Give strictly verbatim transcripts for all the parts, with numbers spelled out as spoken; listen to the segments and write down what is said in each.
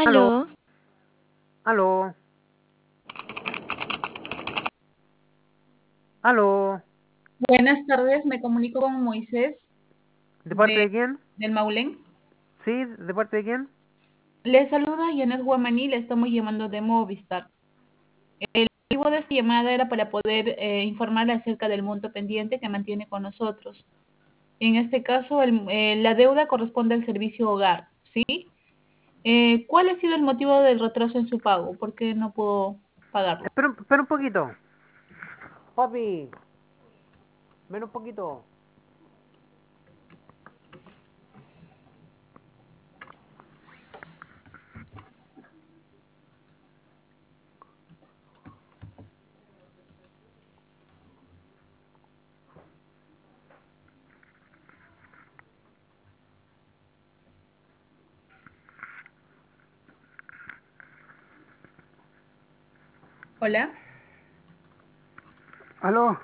Aló, Aló, aló, aló. Buenas tardes, me comunico con Moisés ¿De parte de, de quién? del Maulén. Sí, ¿de parte de quién? Le saluda Janet Guamaní, le estamos llamando de Movistar. El motivo de esta llamada era para poder eh, informarle acerca del monto pendiente que mantiene con nosotros. En este caso, el- eh, la deuda corresponde al servicio hogar, ¿sí? Eh, ¿cuál ha sido el motivo del retraso en su pago? ¿Por qué no puedo pagarlo? Espera, un- espera un poquito. Papi, ven un poquito. Hola. Aló,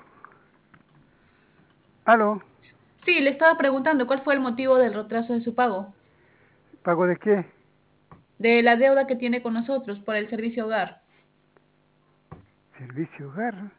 aló, Sí, le estaba preguntando cuál fue el motivo del retraso de su pago, ¿pago de qué? de la deuda que tiene con nosotros por el servicio hogar. Servicio hogar.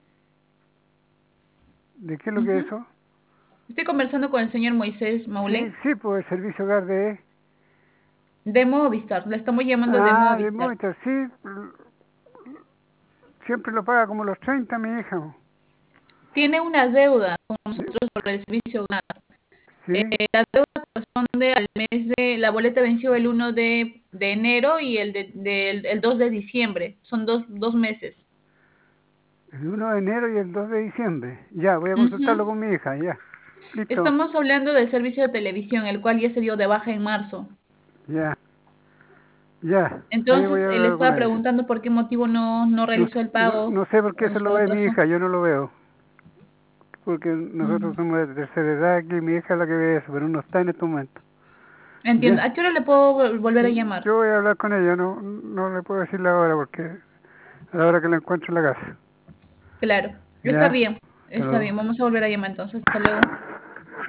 ¿De qué es lo que es Ujú. eso? Estoy conversando con el señor Moisés Sí, Maulén sí, pues el servicio hogar de... de Movistar. Le estamos llamando de Ah, de Movistar. Movistar, sí. l- Siempre lo paga como los treinta mi hija. po. Tiene una deuda con Sí, nosotros por el servicio hogar. Eh, sí, la deuda corresponde al mes de, la boleta venció el uno de, de enero y el, de, del- el dos de diciembre. Son dos, dos meses. el uno de enero y el dos de diciembre. Ya, voy a consultarlo Ujú. con mi hija, ya. Listo, Estamos hablando del servicio de televisión, el cual ya se dio de baja en marzo. ya, ya. Ahí voy Entonces, a él hablar con estaba ella. preguntando por qué motivo no, no No, realizó el no, pago no sé por qué o eso lo su ve mi retraso. hija, yo no lo veo. Porque nosotros Mm. somos de tercera edad aquí, mi hija es la que ve eso, pero no está en este momento. Entiendo. Ya. ¿A qué hora le puedo vol- volver a llamar? Yo voy a hablar con ella, no, no le puedo decir la hora porque a la hora que la encuentro en la casa. Claro. Está Ya, bien. hasta Está bien. luego. Vamos a volver a llamar entonces. Hasta luego.